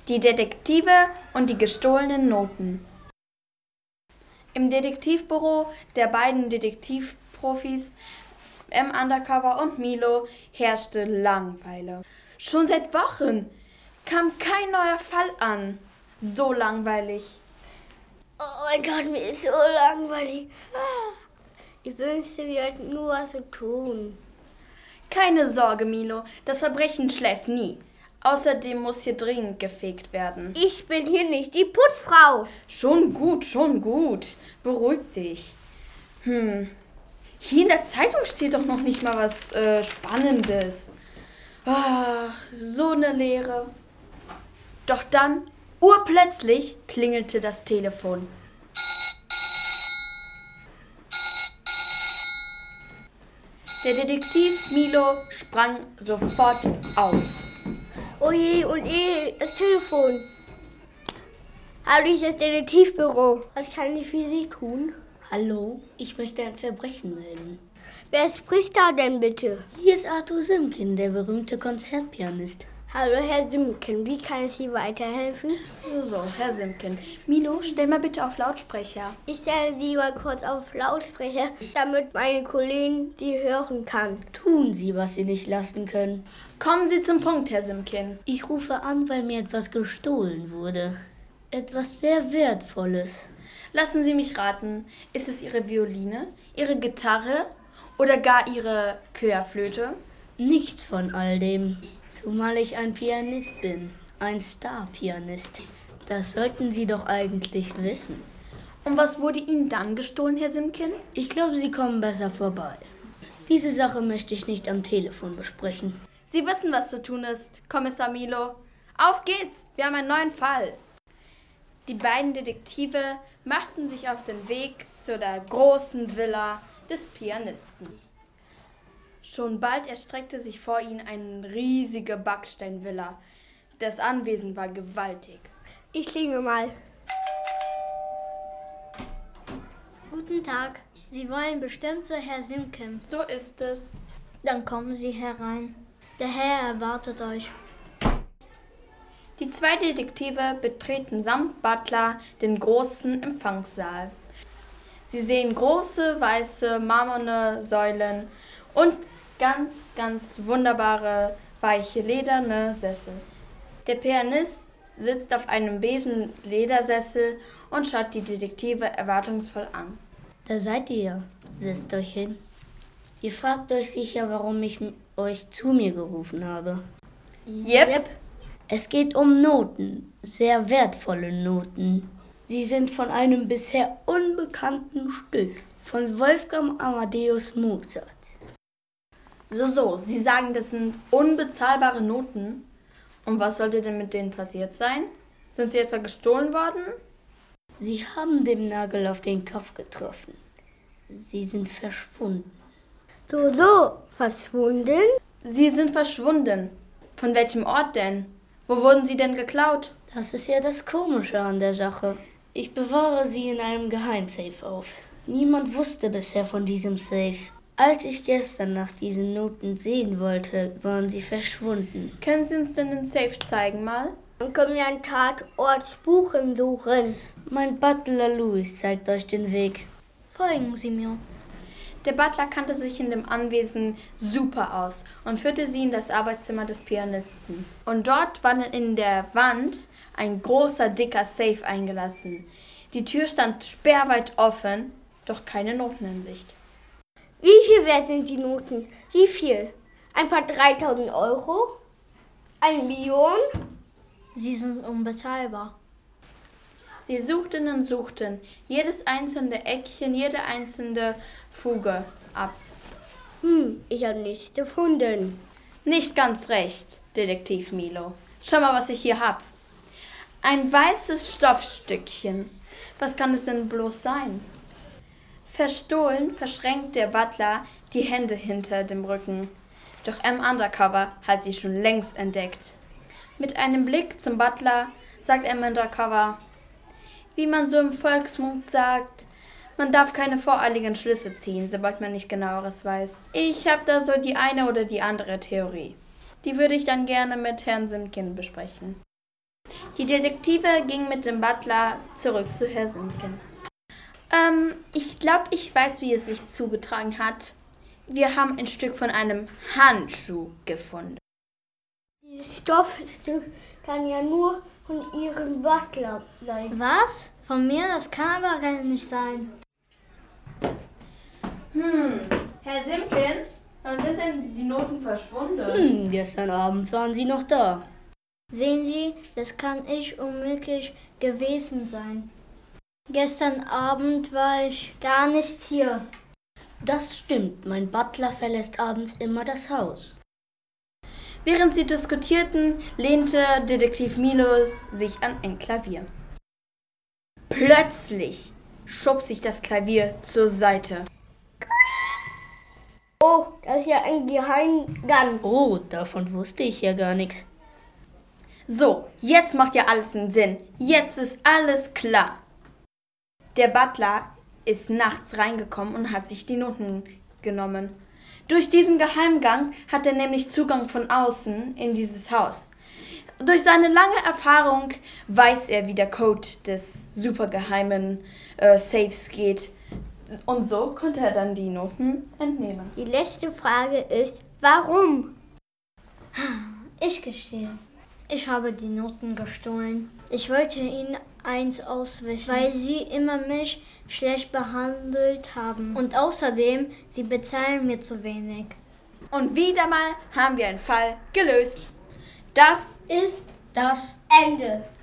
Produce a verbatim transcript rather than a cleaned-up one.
Die Detektive und die gestohlenen Noten. Im Detektivbüro der beiden Detektivprofis M. Undercover und Milo herrschte Langeweile. Schon seit Wochen kam kein neuer Fall an. So langweilig. Oh mein Gott, mir ist so langweilig. Ich wünschte, wir hätten nur was zu tun. Keine Sorge, Milo, das Verbrechen schläft nie. Außerdem muss hier dringend gefegt werden. Ich bin hier nicht die Putzfrau. Schon gut, schon gut. Beruhig dich. Hm. Hier in der Zeitung steht doch noch nicht mal was äh, Spannendes. Ach, so eine Leere. Doch dann, urplötzlich, klingelte das Telefon. Der Detektiv Milo sprang sofort auf. Oh je und je, das Telefon. Hallo, ich das Detektivbüro. Was kann ich für Sie tun? Hallo, ich möchte ein Verbrechen melden. Wer spricht da denn bitte? Hier ist Arthur Simkin, der berühmte Konzertpianist. Hallo, Herr Simkin, wie kann ich Sie weiterhelfen? So, so, Herr Simkin. Milo, stell mal bitte auf Lautsprecher. Ich stelle Sie mal kurz auf Lautsprecher, damit meine Kollegin Sie hören kann. Tun Sie, was Sie nicht lassen können. Kommen Sie zum Punkt, Herr Simkin. Ich rufe an, weil mir etwas gestohlen wurde. Etwas sehr Wertvolles. Lassen Sie mich raten. Ist es Ihre Violine, Ihre Gitarre oder gar Ihre Querflöte? Nichts von all dem. Zumal ich ein Pianist bin. Ein Star-Pianist. Das sollten Sie doch eigentlich wissen. Und was wurde Ihnen dann gestohlen, Herr Simkin? Ich glaube, Sie kommen besser vorbei. Diese Sache möchte ich nicht am Telefon besprechen. Sie wissen, was zu tun ist, Kommissar Milo. Auf geht's, wir haben einen neuen Fall. Die beiden Detektive machten sich auf den Weg zu der großen Villa des Pianisten. Schon bald erstreckte sich vor ihnen eine riesige Backsteinvilla. Das Anwesen war gewaltig. Ich klinge mal. Guten Tag. Sie wollen bestimmt zu Herr Simkin. So ist es. Dann kommen Sie herein. Der Herr erwartet euch. Die zwei Detektive betreten samt Butler den großen Empfangssaal. Sie sehen große, weiße, marmorne Säulen und ganz, ganz wunderbare, weiche, lederne Sessel. Der Pianist sitzt auf einem beigen Ledersessel und schaut die Detektive erwartungsvoll an. Da seid ihr. Setzt euch hin. Ihr fragt euch sicher, warum ich euch zu mir gerufen habe. Yep. Yep. Es geht um Noten, sehr wertvolle Noten. Sie sind von einem bisher unbekannten Stück, von Wolfgang Amadeus Mozart. So, so, Sie sagen, das sind unbezahlbare Noten. Und was sollte denn mit denen passiert sein? Sind sie etwa gestohlen worden? Sie haben den Nagel auf den Kopf getroffen. Sie sind verschwunden. So, so, verschwunden? Sie sind verschwunden. Von welchem Ort denn? Wo wurden sie denn geklaut? Das ist ja das Komische an der Sache. Ich bewahre sie in einem Geheimsafe auf. Niemand wusste bisher von diesem Safe. Als ich gestern nach diesen Noten sehen wollte, waren sie verschwunden. Können Sie uns denn den Safe zeigen mal? Dann können wir einen Tatort Spuren suchen. Mein Butler Louis zeigt euch den Weg. Folgen Sie mir. Der Butler kannte sich in dem Anwesen super aus und führte sie in das Arbeitszimmer des Pianisten. Und dort war in der Wand ein großer, dicker Safe eingelassen. Die Tür stand sperrweit offen, doch keine Noten in Sicht. Wie viel wert sind die Noten? Wie viel? Ein paar dreitausend Euro? Eine Million? Sie sind unbezahlbar. Sie suchten und suchten jedes einzelne Eckchen, jede einzelne Fuge ab. Hm, ich habe nichts gefunden. Nicht ganz recht, Detektiv Milo. Schau mal, was ich hier hab. Ein weißes Stoffstückchen. Was kann es denn bloß sein? Verstohlen verschränkt der Butler die Hände hinter dem Rücken. Doch M. Undercover hat sie schon längst entdeckt. Mit einem Blick zum Butler sagt M. Undercover: Wie man so im Volksmund sagt, man darf keine voreiligen Schlüsse ziehen, sobald man nicht genaueres weiß. Ich habe da so die eine oder die andere Theorie. Die würde ich dann gerne mit Herrn Simkin besprechen. Die Detektive ging mit dem Butler zurück zu Herrn Simpkin. Ähm, ich glaube, ich weiß, wie es sich zugetragen hat. Wir haben ein Stück von einem Handschuh gefunden. Das Stoffstück kann ja nur von Ihrem Butler sein. Was? Von mir? Das kann aber gar nicht sein. Hm, Herr Simpkin, wann sind denn die Noten verschwunden? Hm, gestern Abend waren sie noch da. Sehen Sie, das kann ich unmöglich gewesen sein. Gestern Abend war ich gar nicht hier. Das stimmt, mein Butler verlässt abends immer das Haus. Während sie diskutierten, lehnte Detektiv Milo sich an ein Klavier. Plötzlich schob sich das Klavier zur Seite. Oh, das ist ja ein Geheimgang. Oh, davon wusste ich ja gar nichts. So, jetzt macht ja alles einen Sinn. Jetzt ist alles klar. Der Butler ist nachts reingekommen und hat sich die Noten genommen. Durch diesen Geheimgang hat er nämlich Zugang von außen in dieses Haus. Durch seine lange Erfahrung weiß er, wie der Code des supergeheimen äh, Safes geht. Und so konnte er dann die Noten entnehmen. Die letzte Frage ist, warum? Ich gestehe. Ich habe die Noten gestohlen. Ich wollte Ihnen eins auswischen, weil Sie immer mich schlecht behandelt haben. Und außerdem, Sie bezahlen mir zu wenig. Und wieder mal haben wir einen Fall gelöst. Das Ist das Ende.